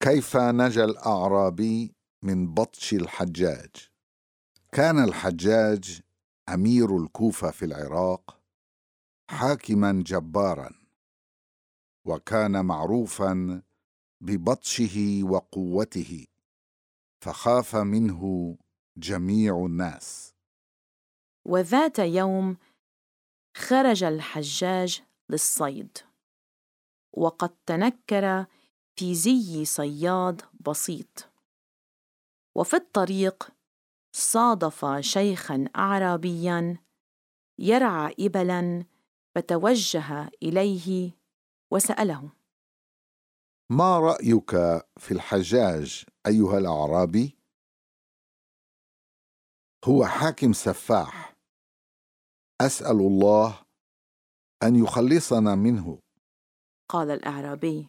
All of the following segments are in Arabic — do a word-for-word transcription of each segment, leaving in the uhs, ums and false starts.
كيف نجا الأعرابي من بطش الحجاج؟ كان الحجاج أمير الكوفة في العراق حاكما جبارا، وكان معروفا ببطشه وقوته، فخاف منه جميع الناس. وذات يوم خرج الحجاج للصيد، وقد تنكر في زي صياد بسيط، وفي الطريق صادف شيخاً أعرابياً يرعى إبلاً، فتوجه إليه وسأله: ما رأيك في الحجاج أيها الأعرابي؟ هو حاكم سفاح، أسأل الله أن يخلصنا منه. قال الأعرابي: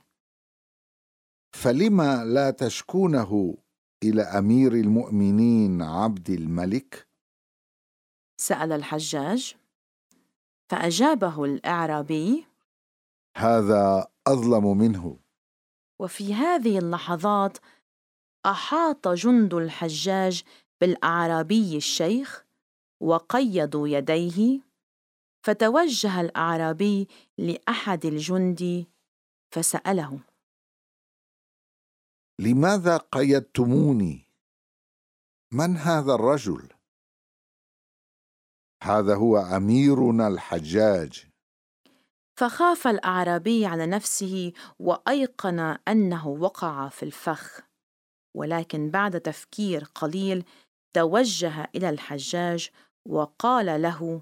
فلما لا تشكونه إلى أمير المؤمنين عبد الملك؟ سأل الحجاج، فأجابه الأعرابي: هذا أظلم منه. وفي هذه اللحظات أحاط جند الحجاج بالأعرابي الشيخ وقيدوا يديه، فتوجه الأعرابي لأحد الجند فسأله: لماذا قيدتموني؟ من هذا الرجل؟ هذا هو أميرنا الحجاج. فخاف الأعرابي على نفسه وأيقن أنه وقع في الفخ، ولكن بعد تفكير قليل توجه إلى الحجاج وقال له: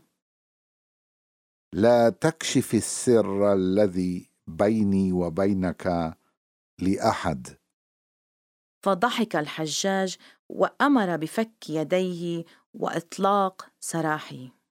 لا تكشف السر الذي بيني وبينك لأحد. فضحك الحجاج وأمر بفك يديه وإطلاق سراحه.